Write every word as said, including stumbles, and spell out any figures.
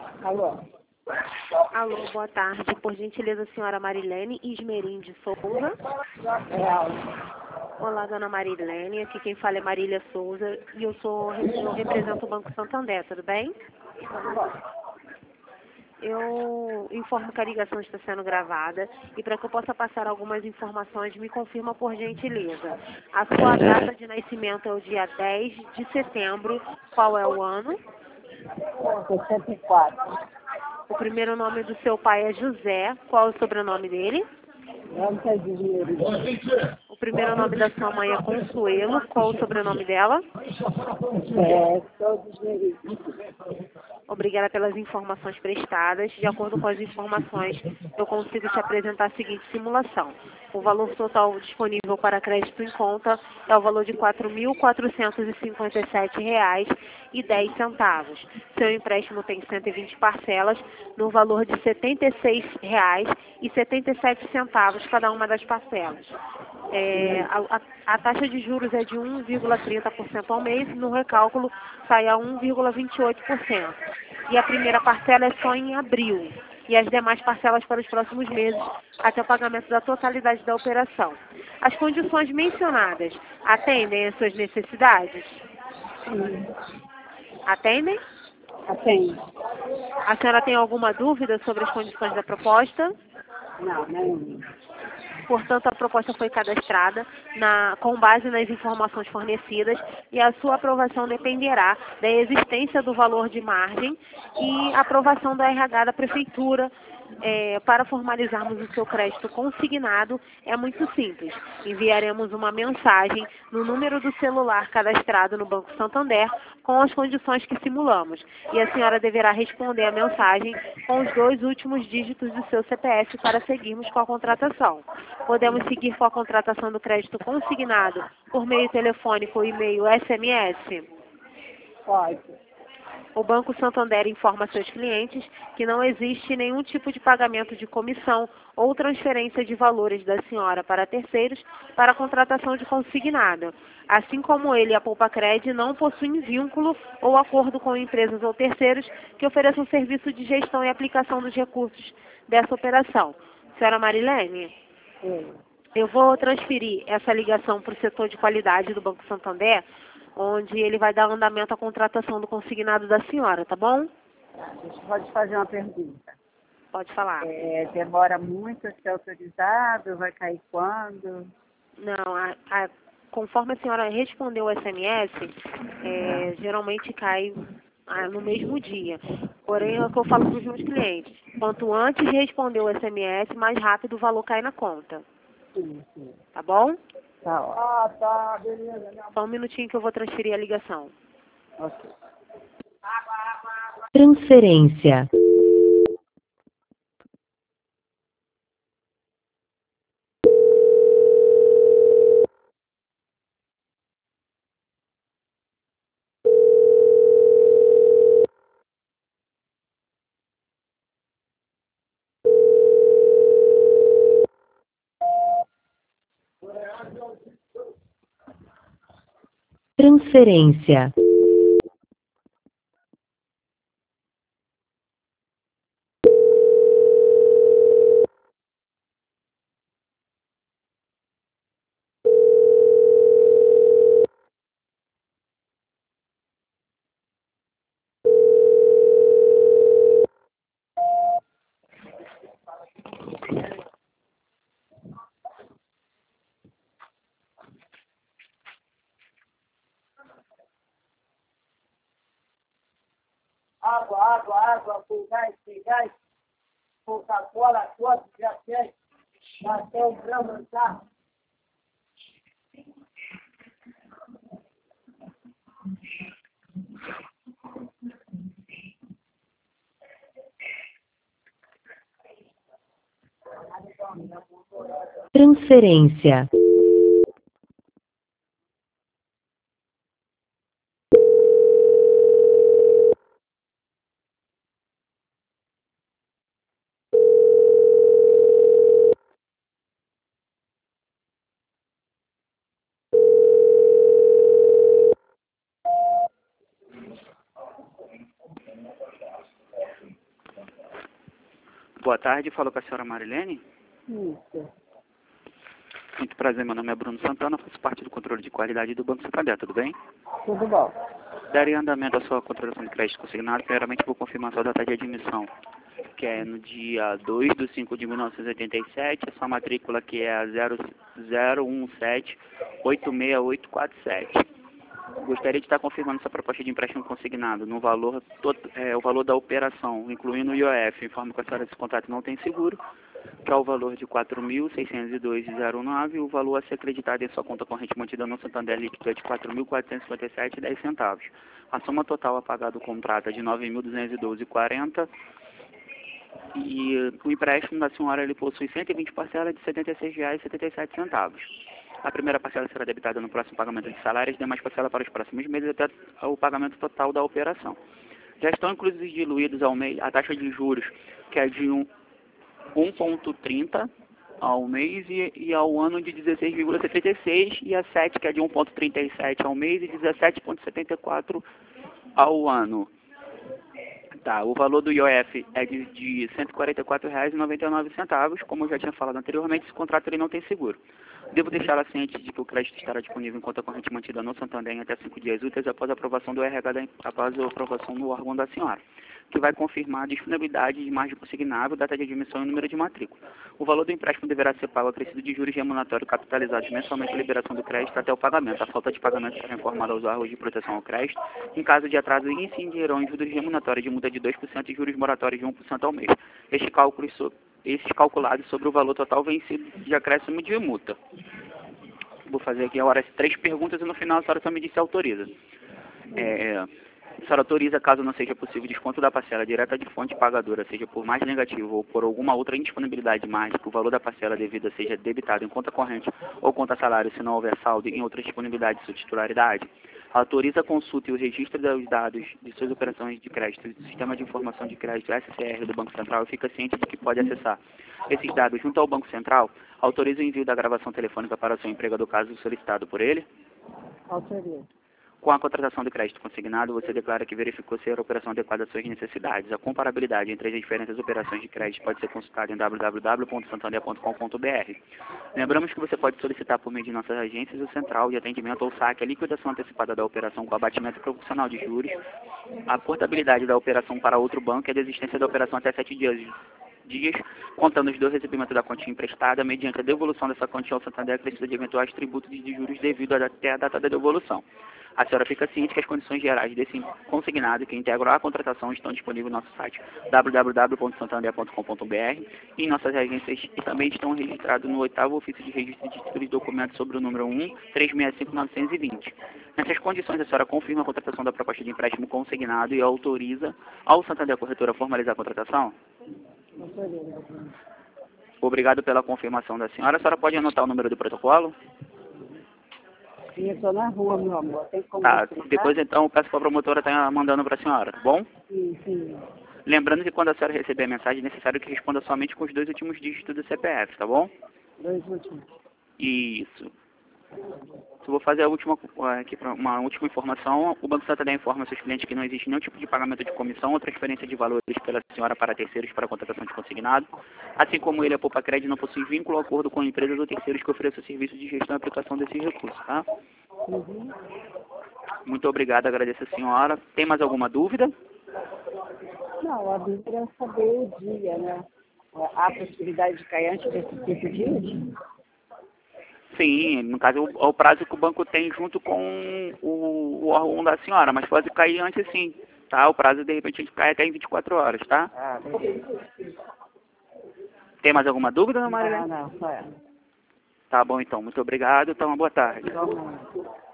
Alô? Alô, boa tarde. Por gentileza, senhora Marilene Ismerim de Souza. É ela. Olá, dona Marilene. Aqui quem fala é Marília Souza e eu sou eu represento o Banco Santander, tudo bem? Eu informo que a ligação está sendo gravada e para que eu possa passar algumas informações, me confirma por gentileza. A sua data de nascimento é o dia dez de setembro. Qual é o ano? sessenta e quatro. O primeiro nome do seu pai é José. Qual é o sobrenome dele? Branca de dinheiro. O primeiro nome da sua mãe é Consuelo. Qual o sobrenome dela? É, todos dinheiro. Obrigada pelas informações prestadas. De acordo com as informações, eu consigo te apresentar a seguinte simulação. O valor total disponível para crédito em conta é o valor de quatro mil quatrocentos e cinquenta e sete reais e dez centavos. Seu empréstimo tem cento e vinte parcelas no valor de setenta e seis reais e setenta e sete centavos cada uma das parcelas. É, a, a, a taxa de juros é de um vírgula trinta por cento ao mês, no recálculo sai a um vírgula vinte e oito por cento. E a primeira parcela é só em abril, e as demais parcelas para os próximos meses, até o pagamento da totalidade da operação. As condições mencionadas atendem às suas necessidades? Atendem? Atende. A senhora tem alguma dúvida sobre as condições da proposta? Não, não. Portanto, a proposta foi cadastrada na, com base nas informações fornecidas e a sua aprovação dependerá da existência do valor de margem e aprovação da R H da Prefeitura. É, para formalizarmos o seu crédito consignado, é muito simples. Enviaremos uma mensagem no número do celular cadastrado no Banco Santander com as condições que simulamos. E a senhora deverá responder a mensagem com os dois últimos dígitos do seu C P F para seguirmos com a contratação. Podemos seguir com a contratação do crédito consignado por meio telefônico, e-mail, S M S? Pode. O Banco Santander informa seus clientes que não existe nenhum tipo de pagamento de comissão ou transferência de valores da senhora para terceiros para a contratação de consignado. Assim como ele, a Poupa Cred não possuem vínculo ou acordo com empresas ou terceiros que ofereçam serviço de gestão e aplicação dos recursos dessa operação. Senhora Marilene? Sim. Eu vou transferir essa ligação para o setor de qualidade do Banco Santander, onde ele vai dar andamento à contratação do consignado da senhora, tá bom? Deixa eu te fazer uma pergunta. Pode falar. É, demora muito a ser autorizado? Vai cair quando? Não, a, a, conforme a senhora respondeu o S M S, é, geralmente cai ah, no mesmo dia. Porém, é o que eu falo para os meus clientes. Quanto antes responder o S M S, mais rápido o valor cai na conta. Sim, sim. Tá bom? Tá ótimo. Ah, tá, beleza. Só um minutinho que eu vou transferir a ligação. Ok. Transferência. Transferência. Água, água, água, com gás, sem gás, Coca-Cola, todos já tem. Já tem o grama, tá? Transferência. Boa tarde, falo com a senhora Marilene. Isso. Muito prazer, meu nome é Bruno Santana, faço parte do controle de qualidade do Banco Santander, tudo bem? Tudo bom. Daria andamento à sua contratação de crédito consignado, primeiramente vou confirmar sua data de admissão, que é no dia dois de cinco de mil novecentos e oitenta e sete, a sua matrícula que é a zero zero um sete oito seis oito quatro sete. Gostaria de estar confirmando sua proposta de empréstimo consignado no valor, tot, é, o valor da operação, incluindo o I O F. Informo que a senhora desse contrato não tem seguro, que é o valor de quatro mil seiscentos e dois reais e zero nove, e o valor a ser acreditado em sua conta corrente mantida no Santander líquido é de quatro mil quatrocentos e cinquenta e sete reais e dez centavos. A soma total a pagar do contrato é de nove mil duzentos e doze reais e quarenta centavos. E o empréstimo da senhora ele possui cento e vinte parcelas de setenta e seis reais e setenta e sete centavos. A primeira parcela será debitada no próximo pagamento de salários, as demais parcelas para os próximos meses até o pagamento total da operação. Já estão inclusos diluídos ao mês a taxa de juros, que é de um vírgula trinta ao mês e, e ao ano de dezesseis vírgula setenta e seis, e a sete, que é de um vírgula trinta e sete ao mês e dezessete vírgula setenta e quatro ao ano. Tá, o valor do I O F é de, de cento e quarenta e quatro reais e noventa e nove centavos. Como eu já tinha falado anteriormente, esse contrato ele não tem seguro. Devo deixá-la ciente de que o crédito estará disponível em conta corrente mantida no Santander em até cinco dias úteis após a aprovação do R H da, após a aprovação do órgão da senhora, que vai confirmar a disponibilidade de margem consignável, data de admissão e número de matrícula. O valor do empréstimo deverá ser pago acrescido de juros remuneratórios capitalizados mensalmente à liberação do crédito até o pagamento. A falta de pagamento será informada aos órgãos de proteção ao crédito. Em caso de atraso, incidirão em juros remuneratórios de multa de dois por cento e juros moratórios de um por cento ao mês. Este cálculo, esses calculados sobre o valor total vencido de acréscimo de multa. Vou fazer aqui agora as três perguntas e no final a senhora só me diz se autoriza. É, a senhora autoriza, caso não seja possível, desconto da parcela direta de fonte pagadora, seja por mais negativo ou por alguma outra indisponibilidade de margem, que o valor da parcela devida seja debitado em conta corrente ou conta salário, se não houver saldo em outra disponibilidade de subtitularidade. Autoriza a consulta e o registro dos dados de suas operações de crédito do Sistema de Informação de Crédito S C R do Banco Central e fica ciente de que pode acessar esses dados junto ao Banco Central. Autoriza o envio da gravação telefônica para o seu empregador caso solicitado por ele. Autoriza. Com a contratação de crédito consignado, você declara que verificou ser a operação adequada às suas necessidades. A comparabilidade entre as diferentes operações de crédito pode ser consultada em w w w ponto santander ponto com ponto b r. Lembramos que você pode solicitar por meio de nossas agências o central de atendimento ou saque a liquidação antecipada da operação com abatimento proporcional de juros, a portabilidade da operação para outro banco e a desistência da operação até sete dias. dias, contando os dois recebimentos da quantia emprestada, mediante a devolução dessa quantia ao Santander acrescida de eventuais tributos de juros devido até a data da devolução. A senhora fica ciente que as condições gerais desse consignado que integram a contratação estão disponíveis no nosso site w w w ponto santander ponto com ponto b r e em nossas agências e também estão registrados no oitavo ofício de registro de títulos e documentos sobre o número um três seis cinco nove dois zero. Nessas condições, a senhora confirma a contratação da proposta de empréstimo consignado e autoriza ao Santander Corretora a formalizar a contratação? Autoriza. Obrigado pela confirmação da senhora. A senhora pode anotar o número do protocolo? Eu estou na rua, meu amor. Tem como Tá, você depois então eu peço para a promotora estar mandando para a senhora, tá bom? Sim, sim. Lembrando que quando a senhora receber a mensagem, é necessário que responda somente com os dois últimos dígitos do C P F, tá bom? Dois últimos. Isso. Eu vou fazer a última, aqui, uma última informação. O Banco Santander informa seus clientes que não existe nenhum tipo de pagamento de comissão ou transferência de valores pela senhora para terceiros para a contratação de consignado. Assim como ele, a Poupa Crédito não possui vínculo ou acordo com empresas ou terceiros que ofereçam serviço de gestão e aplicação desses recursos, tá? Uhum. Muito obrigado, agradeço a senhora. Tem mais alguma dúvida? Não, a dúvida é saber o dia, né? Há possibilidade de cair antes desse tipo de Sim, no caso, o, o prazo que o banco tem junto com o, o órgão da senhora, mas pode cair antes sim, tá? O prazo, de repente, cai até em vinte e quatro horas, tá? Ah, beleza. Tem mais alguma dúvida, Marilene? Não, não, só ela. Tá bom, então. Muito obrigado. Então, uma boa tarde. Igualmente.